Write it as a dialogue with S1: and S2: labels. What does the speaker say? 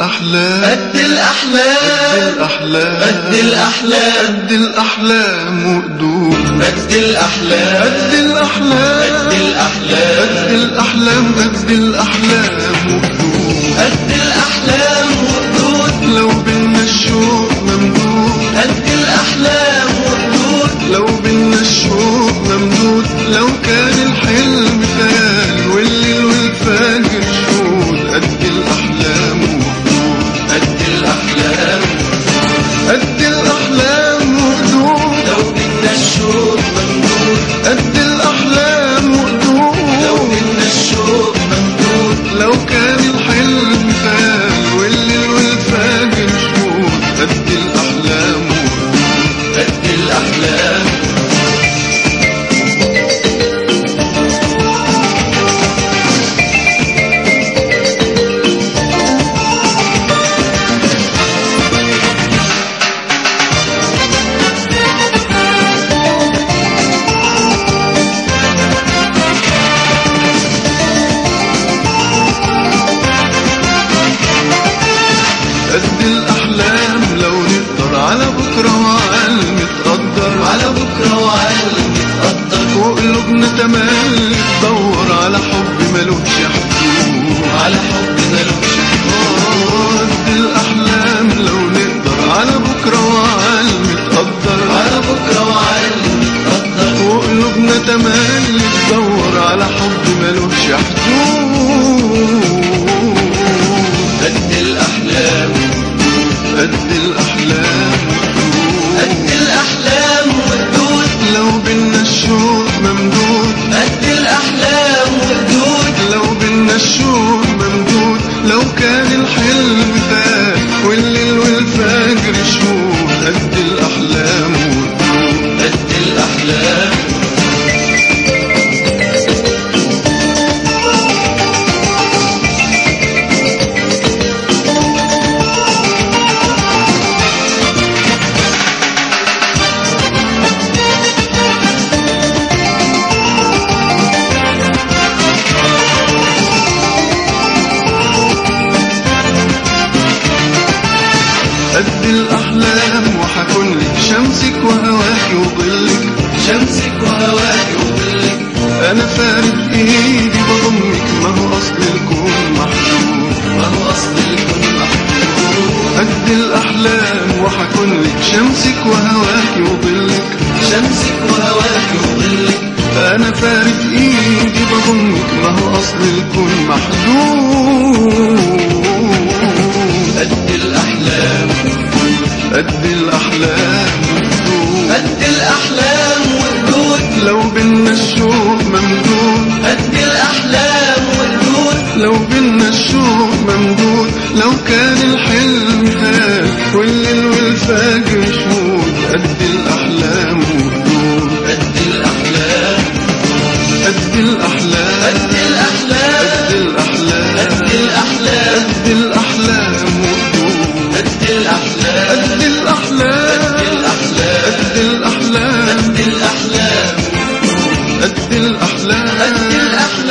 S1: الأحلام
S2: قد الأحلام
S1: قد الأحلام
S2: قد الأحلام
S1: وقدود
S2: قد الأحلام
S1: قد الأحلام
S2: قد الأحلام
S1: قد الأحلام وقدود
S2: قد الأحلام وقدود
S1: لو بينا الشوق ممدود
S2: قد الأحلام وقدود
S1: لو بينا الشوق ممدود لو كان الحلم خيال والليل والفجر شهود قد الأحلام وقدود
S2: قد الأحلام
S1: قد الأحلام وقدود
S2: لو بينا الشوق ممدود
S1: قد الأحلام وقدود
S2: لو بينا الشوق ممدود
S1: لو كان الحلم خيال والليل والفجر شهود قد الأحلام وقدود
S2: قد الأحلام
S1: قد الأحلام لو نقدر على بكرة وعلى متقدر
S2: على بكرة وعلى متقدر
S1: وقلوبنا تملي تدور على حب ملوش حدود
S2: على حب ملوش
S1: قد الأحلام لو نقدر على بكرة وعلى متقدر
S2: على بكرة وعلى متقدر
S1: وقلوبنا تملي تدور على حب ملوش حدود
S2: قد الأحلام
S1: قد الأحلام
S2: قد الأحلام وقدود
S1: لو بينا الشوق ممدود
S2: قد الأحلام وقدود
S1: لو بينا الشوق ممدود لو كان الحلم فات والليل والفجر شهود قد الأحلام وقدود
S2: قد الأحلام
S1: قد الأحلام وحكن لك شمسك وهواك وظلك
S2: شمسك وهواك وظلك
S1: أنا فارد إيدي بضمك ما هو أصل الكون محدود
S2: ما هو أصل الكون محدود
S1: قد الأحلام وحكن لك شمسك وهواك وظلك
S2: شمسك وهواك وظلك
S1: أنا فارد إيدي بضمك ما هو أصل الكون محدود
S2: قد الأحلام
S1: قد الأحلام وقدود
S2: قد الأحلام وقدود
S1: لو بينا الشوق ممدود
S2: قد الأحلام وقدود
S1: لو بينا الشوق ممدود لو كان الحلم خيال والليل والفجر شهود قد الأحلام وقدود
S2: قد الأحلام
S1: قد الأحلام
S2: قد الأحلام
S1: قد الأحلام
S2: قد الأحلام
S1: قد الأحلام وقدود
S2: قد الأحلام
S1: قد الأحلام
S2: قد الأحلام
S1: قد الأحلام
S2: قد الأحلام
S1: قد الأحلام
S2: قد الأحلام